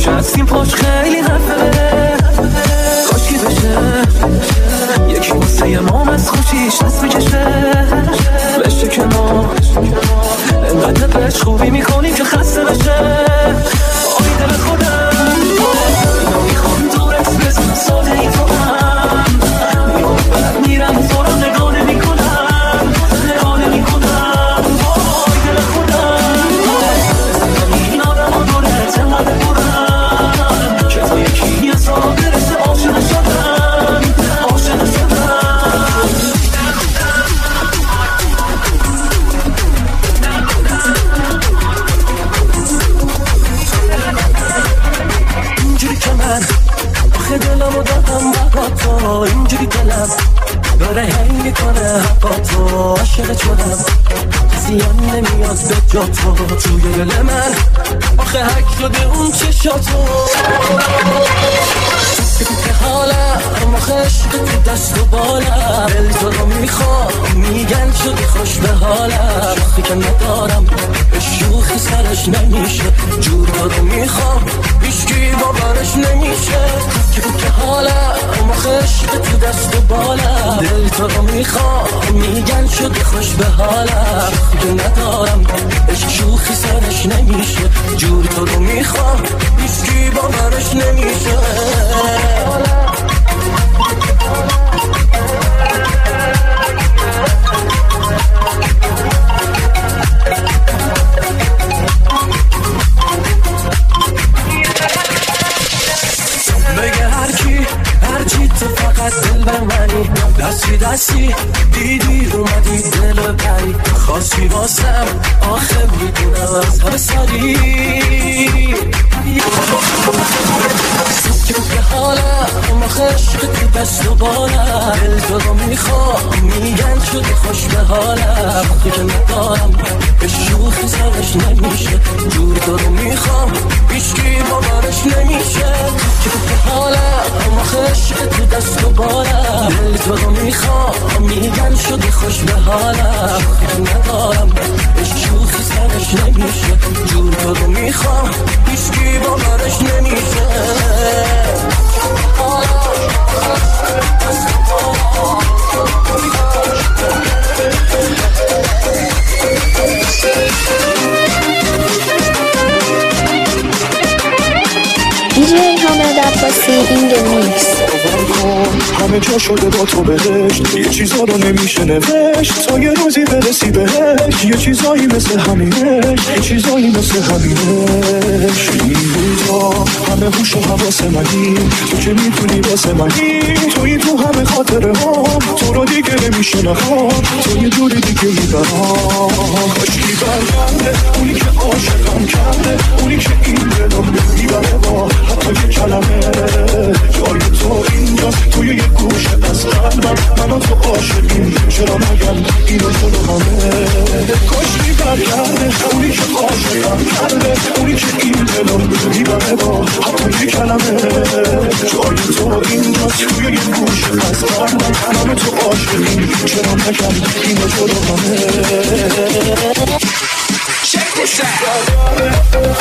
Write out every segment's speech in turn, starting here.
نشستیم پاش خیلی حرفه کاشکی بشه یکی واسه ما از خوشیش دست میکشه بشه کنار انقدر بهش خوبی میکنیم که خسته بشه آی دل خودم اینا میخوام دورت بزن ساده ای تو هم میام بعد میرم تو رو نگاه نمیکنم آی دل خودم این آدم ها دورت انقدر برم که تا یکی یه سال برسه عاشق شدم اینجوری که من آخه دلمو دادم برا تو اینجوری دلم داره هی میکنه حقا تو عاشق شدم زیان نمیاد به جا تو توی دل من آخه حک شده اون چشاتو که حالم آخه عشق تو دست و بالم دل تو رو میخوام میگن شدی خوش به حالم وقتی که ندارم به شوخی سرش نمیشه جور تو رو میخوام هیچکی باورش نمیشه که حالم آخه عشق تو دست و بالم دل تو رو میخوام میگن شدی خوش به حالم وقتی که ندارم به شوخی سرش نمیشه جور تو رو میخوام هیچکی باورش نمیشه بگه هرچی تو فقط دل به منی دستی دیدی اومدی دل بری خواستی واسم آخه میدونم از همه سری که حالم آخه عشق تو دست و بالم دل تو رو میخوام میگن شدی خوش به حالم وقتی که ندارم به شوخی سرش نمیشه جور تو رو میخوام هیچکی باورش نمیشه که حالم آخه عشق تو دست و بالم دل تو رو میخوام میگن شدی خوش به حالم وقتی که ندارم به شوخی سرش نمیشه جور تو رو میخوام هیچکی باورش نمیشه DJ حامد عباسی این میکس همه جا شده با تو بهشت یه چیزا رو نمیشه نوشت تا یه روزی برسی بهش یه چیزایی مثل همینش یه چیزایی مثل همینش این روزا همه هوش و حواس منی تو که میتونی واسه منی توی تو همه خاطره ها تو رو دیگه نمیشه نخوام تو یه جوری دیگه میبرم کاشکی برگرده اونی که عاشقم کرده اونی که این دلم میبره با حتی یه کلمه جای تو اینجاست توی یه گوشه از قلبم من تو عاشقیم چرا نگم اینو جلو همه کاشکی برگرده اونی که عاشقم کرده اونی که این دلم میبره با حتی یه کلمه جای تو اینجاست توی یه گوشه از قلبم من تو عاشقیم چرا نگم اینو جلو همه Check this out.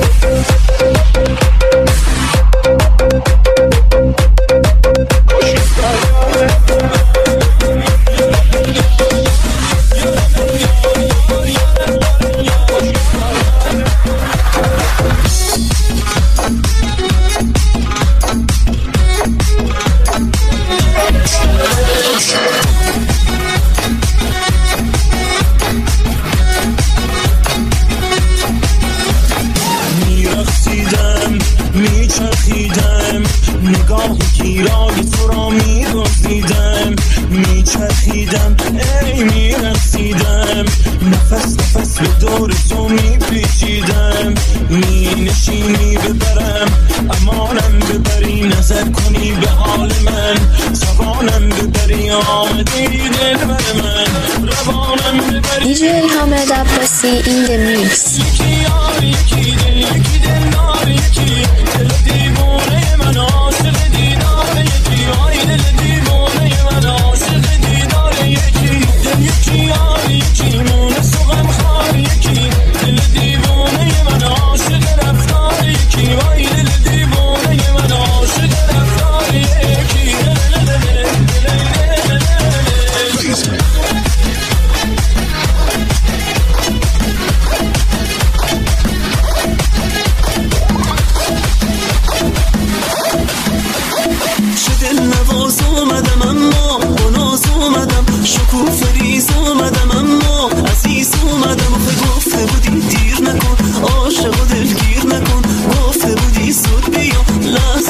میچرخیدم نگاه گیرای تو را می‌دزدیدم میچرخیدم ای میرقصیدم نفس نفس به دور تو میپیچیدم مینشینی ببرم امانم ببری نظر کنی به حال من زبانم ببری آمدی دلبر من روانم ببری DJ حامد عباسی این میکس یکی یار یکی دل یکی دل نار یکی دل دیوانه من عاشق دیدار یکی آی دل دیوانه من عاشق دیدار یکی دل یکی یار یکی مونس و غمخوار یکی دل دیوانه من عاشق رفتار یکی آی دل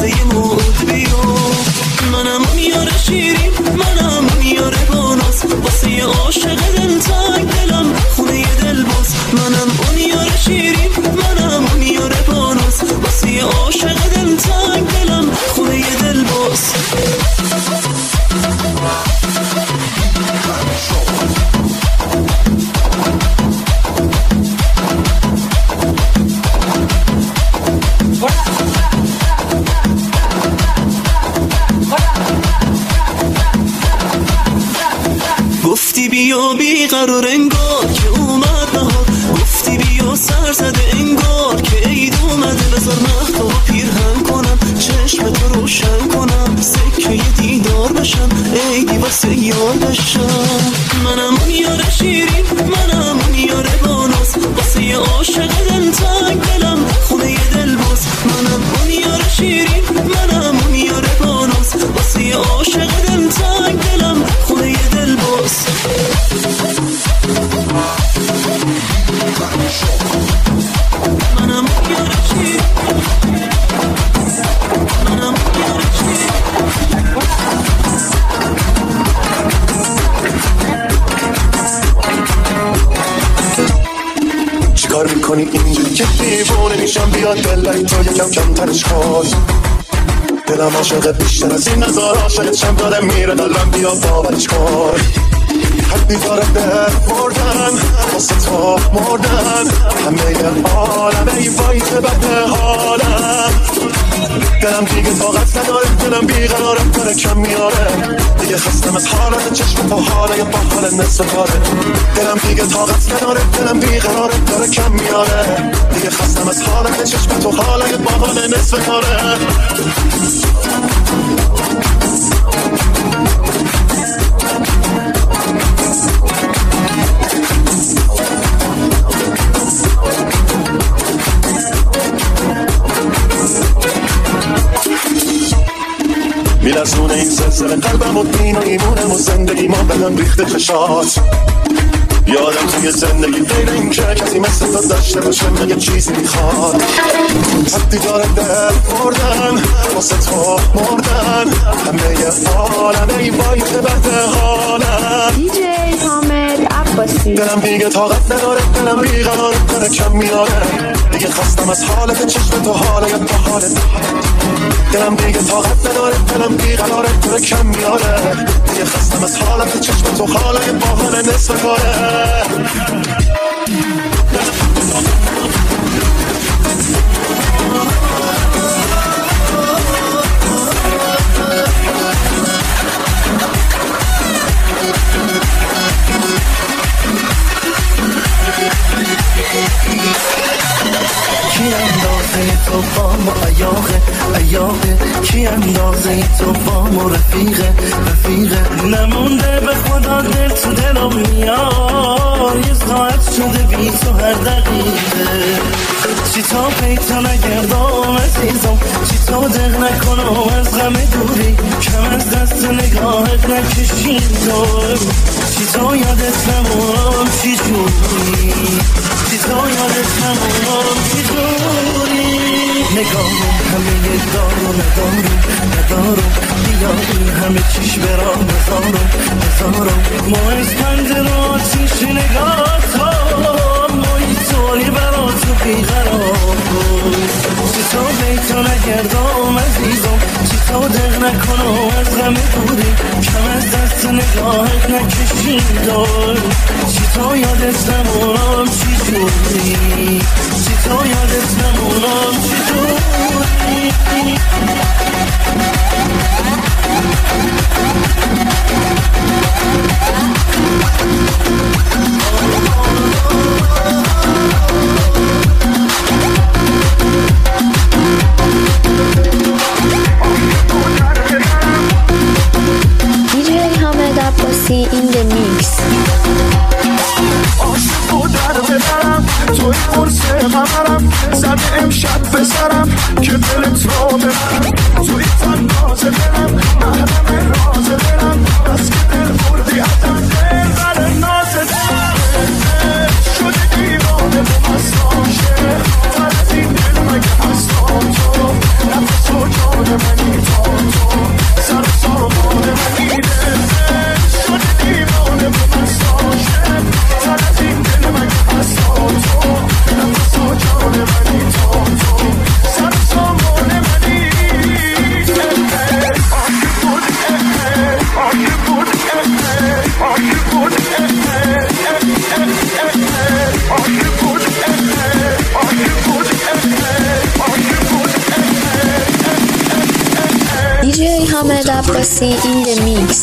واسه یه موت بیا. منم اون یار شیرین، منم اون یار باناس، واسه یه عاشق دلتنگ دلم خونه یه دل باز. منم اون یار شیرین، منم اون یار باناس، واسه یه عاشق دلتنگ دلم خونه یه دل باز. گفتی بیا بیقرار انگار که اومد نهار، گفتی بیا سر زده انگار که عید اومده. بذار مهتاب پیرهن کنم، چشم تو روشن کنم، سکه یه دیدار بشم، عیدی واسه یار بشم. منم اون یار شیرین، منم اون یار باناس، واسه یه عاشق دلتنگ دلم خونه یه دل باز. منم اون یار شیرین، منم اون یار باناس، واسه یه عاشق دلتنگ دلم خونه یه دل باز. منم یار شیرین، منم یار شیرین. چیکار میکنی اینجوری که دیوونه میشم؟ بیاد دلایی تو یکم کمترش کن. دلم عاشق بیشتر از این نزار، عاشقت شم داره میره دلم، بیا باورش کن. حدی داره دل مردن واسه تو مردن، همه عالم ای وای که بده حالم. دلم دیگه طاقت نداره، دلم بیقرارم داره کم میاره، دیگه خستم از حالت چشم تو، حاله با حال نصف کاره. دلم دیگه طاقت نداره، دلم بیقرارم داره کم میاره، دیگه خستم از حالت چشم تو، حاله با حال نصف کاره. میلرزونه این زلزله قلبم و دین و ایمونم و زندگی ما بهم ریخته خشات. یادم توی زندگی غیر این که کسی مثل تو داشته باشه یه چیزی میخواد. حدی داره دل مردن واسه تو مردن، همه عالم ای وای که بده حالم. دیجی حامد عباسی. دلم دیگه طاقت نداره، دلم بیقراره داره کم میاره، دیگه خستم از حالت چشم تو، حالت با حالت. دلم دیگه طاقت نداره، دلم بیقراره داره کم میاره، دیگه خستم از حالت چشم تو، حالت با حال نصف کاره. کی اندازه تو بام و ایاغه، کی اندازه تو بام و رفیقه. نمونده به خدا دل تو دلم میاد، یه ساعت شده بی تو هر دقیقه. چی تا پیتا نگردم عزیزم، چی تا دق نکنم از غم دوری، کم از دست نگاهت نکشیدم. چی تا یادت نمونم چی جوری، چی تا یادت نمونم چی جوری. نگاهم همه ندارم، بیا این همه چیش برام بذارم. ما از پنجره آتیش نگاه تا مایی تولی برا تو بیقرار. چی تا بیتا نگردم عزیزم، چی تا دق نکنم از غم دوری، کم از دست نگاهت نکشیدم. چی تا یادت نمونم چی جوری، چی تا یادت نمونم چی جوری. دیجی حامد عباسی این the mix. عاشق و در ببرم توی قرص قمرم، زده امشب بسرم که دلت Ahmed Abbasi in the mix.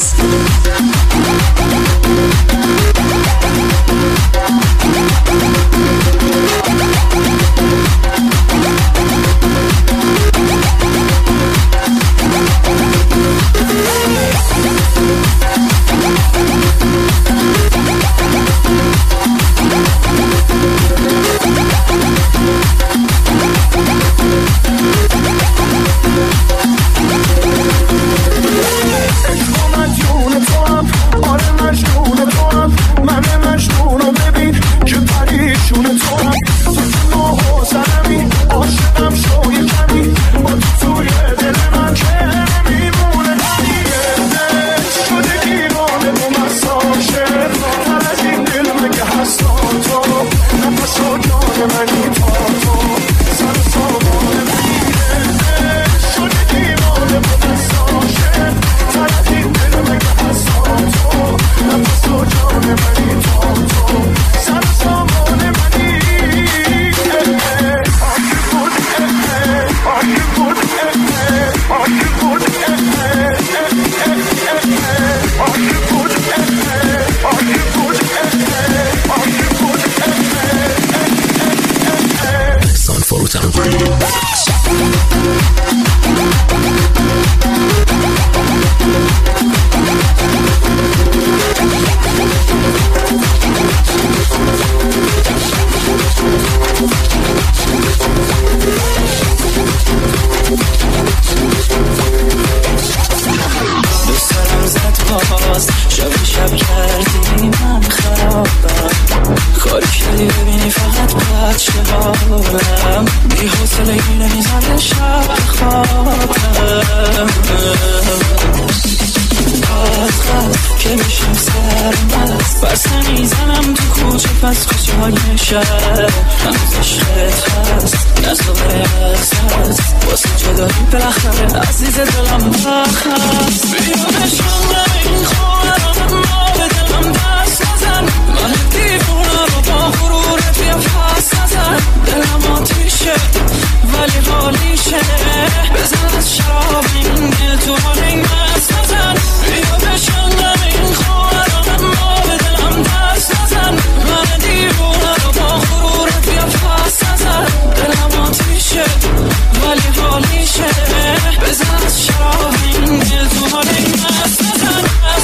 شب کردی من خرابم، کاری کردی ببینی فقط بچه حالم، بی حوصله اینه میزنه شب خوابم، که میشم سرمست برسه میزنم تو کوچه پس کوچه های شهر، هنوز عشقت هست نظاره هست واسه جدایی بالاخره عزیز دلم بخست، بیا بشم این خواهرم ما به دلم دست نزن، من دیوونه رو با غرورت بیا پس نزن، دلم آتیشه ولی حالیشه، بزن از شراب این دل تو حال این مست نزن، بیا بشم این خواهرم ما به دلم دست نزن، من دیوونه رو با غرورت بیا پس نزن، دلم آتیشه ولی حالیشه، بزن از شراب این دل تو حال این مست نزن.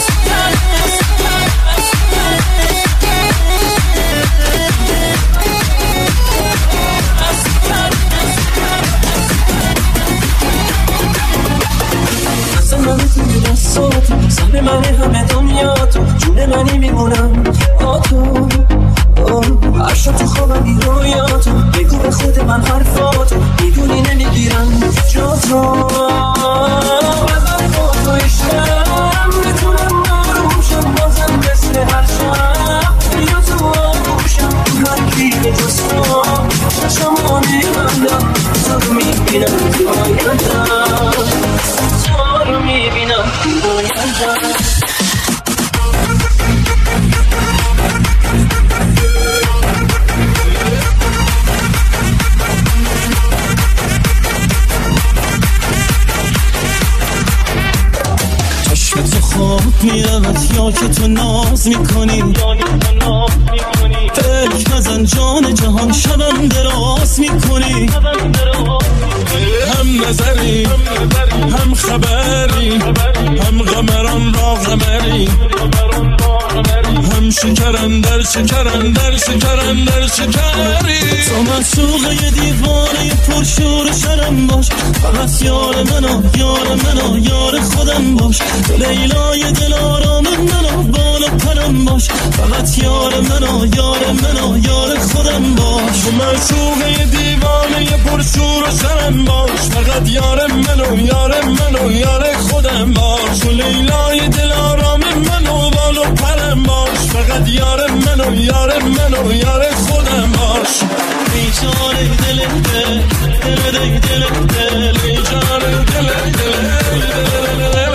سهم من همه دنیا تو جون منی میمونم آتو عشق تو خوابم بی رویاتو بگو به خود من حرفاتو میدونی نمیگیرم جا تو بزن با تو عشقم بتونم ناروشم بازم مثل هر شب یا تو آروشم هر کی جستم چشمانی بندم تو میبینم تو آیندم تو رو میبینم تو آیندم. خواب میرمت یا که تو ناز میکنی، فکر نزن جان جهان شبم دراز میکنی، هم نظری هم خبری هم غمران را غمری، هم شکرن در شکرن در شکرن در شکری، تو مسوق یه دیوانه پرشور شرم باش، فقط یار منو یار منو یار خودم باش، لیلای دل آرام منو بالا پرم باش، فقط یار منو یار منو یار خودم باش، تو مسوق یه دیوانه پرشور شرم باش، فقط یار منو یار منو یار خودم باش، تو لیلای دل آرام منو بالا پرم باش، فقط یار منو یار منو یار خودم باش، بیچاره دل دل دل دل دل دل بیچاره دل دل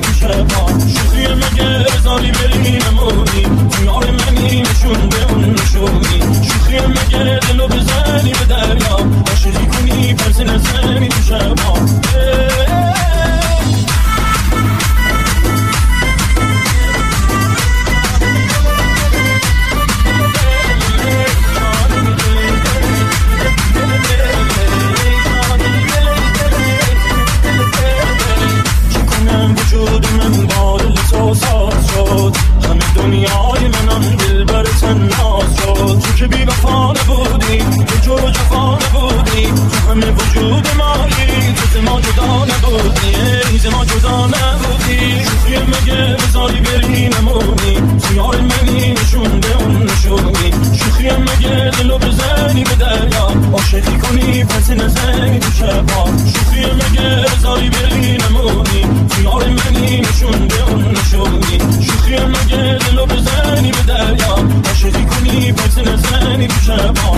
تو شبا شوخی مگه بذاری بری نمونی یار منی نشون به اون نشونی شوخی مگه دلو بزنی به دریا عاشقی کنی پرس نزنی تو شبا وجود من با دل تو ساز شد همه دنیای منم دل بر تناز شد تو که بی وفا نبودی تو جو جفا نبودی تو همه وجود مایی تو ز ما جدا نبودی ز ما جدا نبودی شوخی مگه بذاری بری نمونی سیار منی نشون به اون نشونی شوخی مگه دلو بزنی به دریا عاشقی کنی پس نزنی تو شبا شوخی مگه بذاری بری نمونی سیار منی نشون به اون نشونی شوخی مگه دلو بزنی به دریا عاشقی کنی پس نزنی تو شبا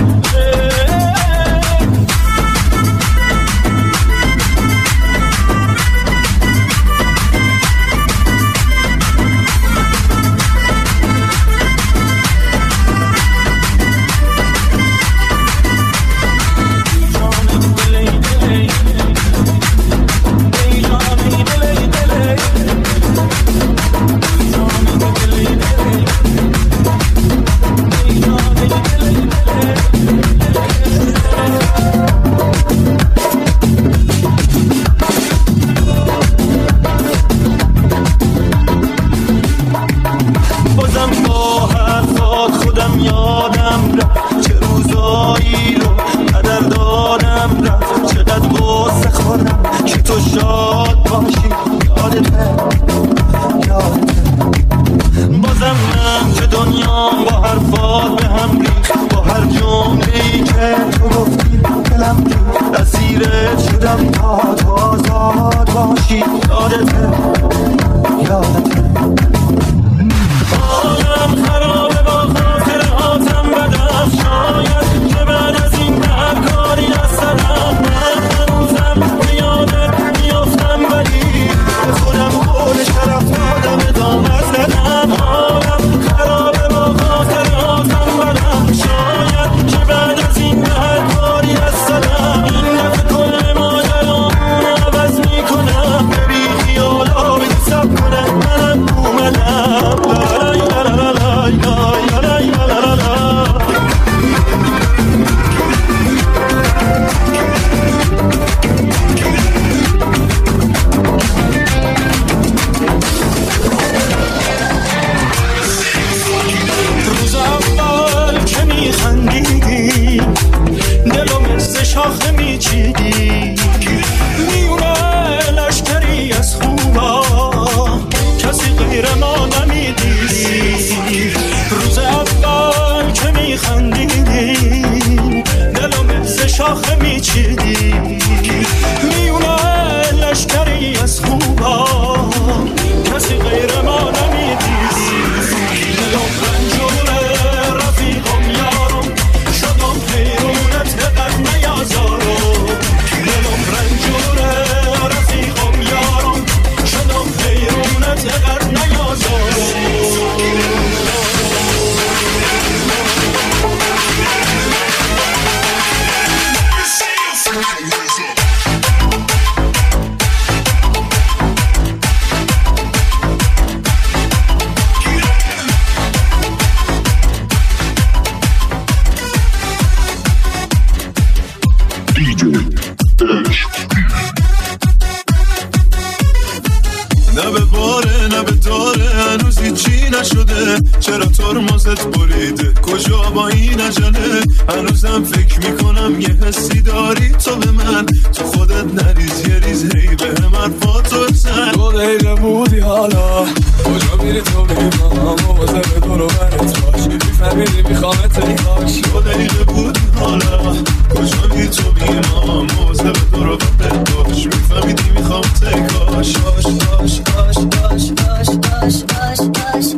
چرا ترمزت بریده کجا با این عجله هنوزم فکر میکنم یه حسی داری تو به من تو خودت نریز یه ریز هی به هم حرفاتو بزن تو دقیقه بودی حالا کجا میری تو بیمام موازه تو رو برت باش میفهمیدی میخوامت ای کاش تو دقیقه بودی حالا کجا میری تو بیمام موازه تو رو برت باش میفهمیدی میخوامت ای کاش باش باش باش باش باش باش باش باش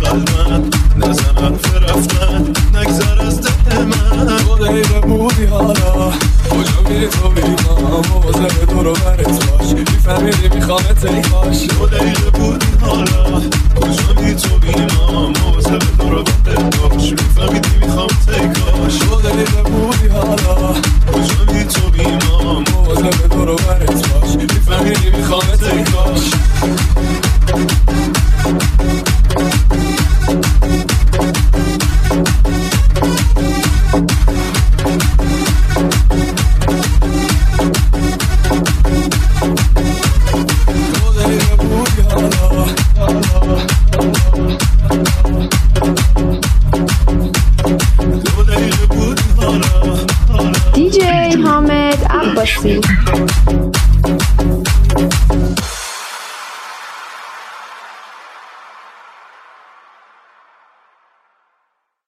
قلبم نزن حرف رفتن نگذر از دل من تو دقیقه بودی حالا کجا میری تو بیمام موضوع تو رو برت باش میفهمیدی میخوامت ای کاش تو دقیقه بودی حالا کجا میری تو بیمام موضوع تو رو برت باش میفهمیدی میخوامت ای کاش تو دقیقه بودی حالا کجا میری تو بیمام موضوع تو رو برت باش میفهمیدی میخوامت ای کاش DJ حامد عباسی